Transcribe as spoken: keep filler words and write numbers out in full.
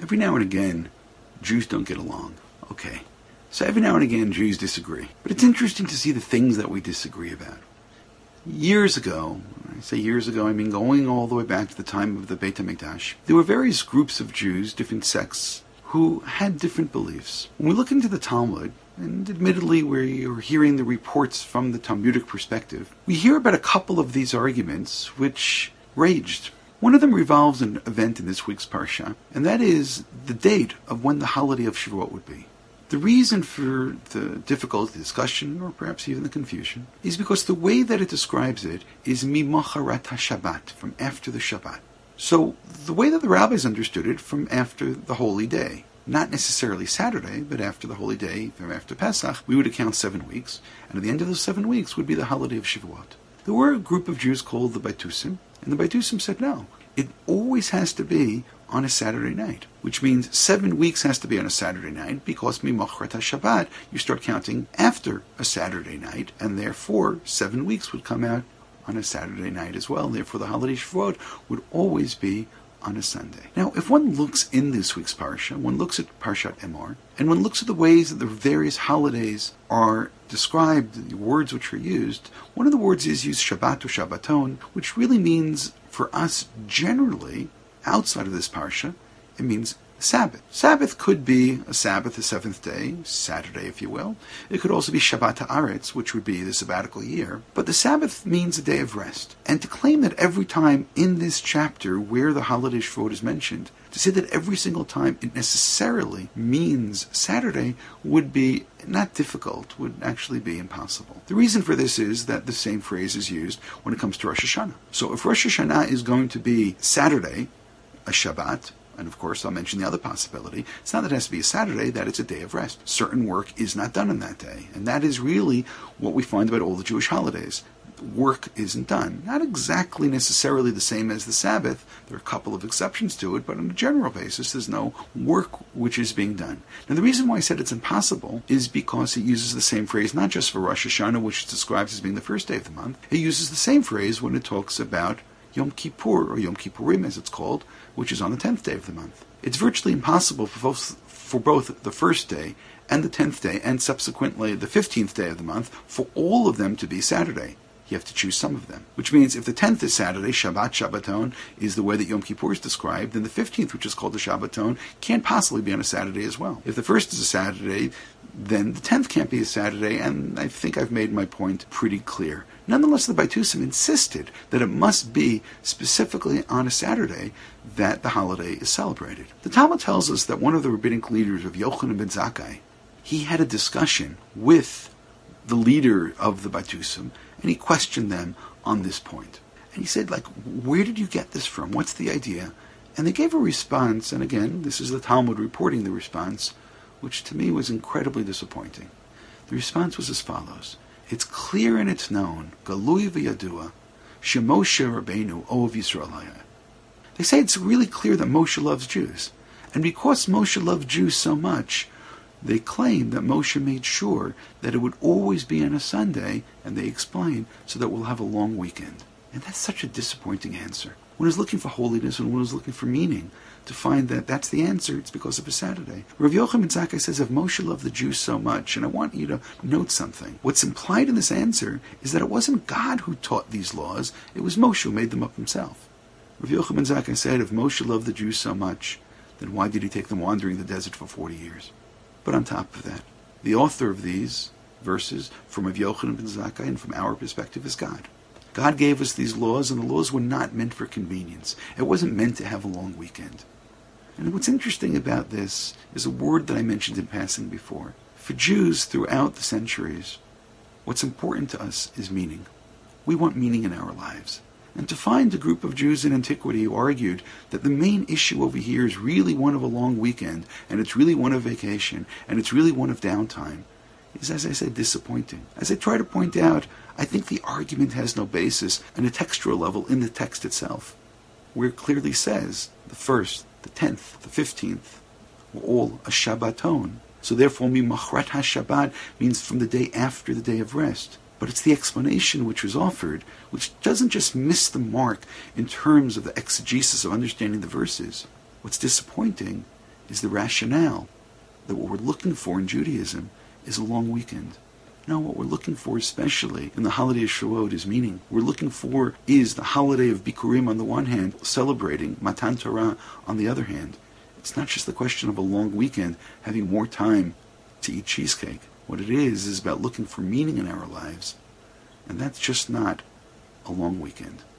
Every now and again, Jews don't get along. Okay. So every now and again, Jews disagree. But it's interesting to see the things that we disagree about. Years ago, when I say years ago, I mean going all the way back to the time of the Beit HaMikdash, there were various groups of Jews, different sects, who had different beliefs. When we look into the Talmud, and admittedly we are hearing the reports from the Talmudic perspective, we hear about a couple of these arguments which raged. One of them revolves an event in this week's Parsha, and that is the date of when the holiday of Shavuot would be. The reason for the difficulty, the discussion, or perhaps even the confusion, is because the way that it describes it is Mimocharat HaShabbat, from after the Shabbat. So the way that the rabbis understood it, from after the holy day. Not necessarily Saturday, but after the holy day, from after Pesach, we would account seven weeks, and at the end of those seven weeks would be the holiday of Shavuot. There were a group of Jews called the Baitusim, and the Baitusim said no. It always has to be on a Saturday night, which means seven weeks has to be on a Saturday night, because Mimochrat HaShabbat, you start counting after a Saturday night, and therefore seven weeks would come out on a Saturday night as well, and therefore the holiday Shavuot would always be on a Sunday. Now, if one looks in this week's Parsha, one looks at Parshat Emor, and one looks at the ways that the various holidays are described, the words which are used, one of the words is used Shabbat or Shabbaton, which really means, for us generally, outside of this Parsha, it means Sabbath. Sabbath could be a Sabbath, the seventh day, Saturday if you will. It could also be Shabbat Haaretz, which would be the sabbatical year. But the Sabbath means a day of rest. And to claim that every time in this chapter where the holiday Shavuot is mentioned, to say that every single time it necessarily means Saturday would be not difficult, would actually be impossible. The reason for this is that the same phrase is used when it comes to Rosh Hashanah. So if Rosh Hashanah is going to be Saturday, a Shabbat, and of course I'll mention the other possibility, it's not that it has to be a Saturday, that it's a day of rest. Certain work is not done on that day. And that is really what we find about all the Jewish holidays. Work isn't done. Not exactly necessarily the same as the Sabbath. There are a couple of exceptions to it, but on a general basis, there's no work which is being done. Now, the reason why I said it's impossible is because it uses the same phrase, not just for Rosh Hashanah, which it describes as being the first day of the month. It uses the same phrase when it talks about Yom Kippur, or Yom Kippurim as it's called, which is on the tenth day of the month. It's virtually impossible for both, for both the first day and the tenth day, and subsequently the fifteenth day of the month, for all of them to be Saturday. You have to choose some of them. Which means if the tenth is Saturday, Shabbat, Shabbaton, is the way that Yom Kippur is described, then the fifteenth, which is called the Shabbaton, can't possibly be on a Saturday as well. If the first is a Saturday, then the tenth can't be a Saturday, and I think I've made my point pretty clear. Nonetheless, the Baitusim insisted that it must be specifically on a Saturday that the holiday is celebrated. The Talmud tells us that one of the rabbinic leaders of Yochanan ben Zakkai, he had a discussion with the leader of the Baitusim, and he questioned them on this point. And he said, like, where did you get this from? What's the idea? And they gave a response, and again, this is the Talmud reporting the response, which to me was incredibly disappointing. The response was as follows. It's clear and it's known, Galui v'yadua, Shemoshe Rabbeinu Oav Yisrael Hayah. They say it's really clear that Moshe loves Jews. And because Moshe loved Jews so much, they claim that Moshe made sure that it would always be on a Sunday, and they explain, so that we'll have a long weekend. And that's such a disappointing answer. One is looking for holiness, and one is looking for meaning. To find that that's the answer, it's because of a Saturday. Rav Yochanan ben Zakkai says, if Moshe loved the Jews so much, and I want you to note something, what's implied in this answer is that it wasn't God who taught these laws, it was Moshe who made them up himself. Rav Yochanan ben Zakkai said, if Moshe loved the Jews so much, then why did he take them wandering the desert for forty years? But on top of that, the author of these verses, from Rav Yochanan ben Zakkai and from our perspective, is God. God gave us these laws, and the laws were not meant for convenience. It wasn't meant to have a long weekend. And what's interesting about this is a word that I mentioned in passing before. For Jews throughout the centuries, what's important to us is meaning. We want meaning in our lives. And to find a group of Jews in antiquity who argued that the main issue over here is really one of a long weekend, and it's really one of vacation, and it's really one of downtime, is, as I said, disappointing. As I try to point out, I think the argument has no basis on a textual level in the text itself, where it clearly says the first, the tenth, the fifteenth were all a Shabbaton. So therefore, Mimachrat HaShabbat means from the day after the day of rest. But it's the explanation which was offered, which doesn't just miss the mark in terms of the exegesis of understanding the verses. What's disappointing is the rationale that what we're looking for in Judaism is a long weekend. No, what we're looking for, especially in the holiday of Shavuot, is meaning. What we're looking for is the holiday of Bikurim on the one hand, celebrating Matan Torah on the other hand. It's not just the question of a long weekend, having more time to eat cheesecake. What it is, is about looking for meaning in our lives. And that's just not a long weekend.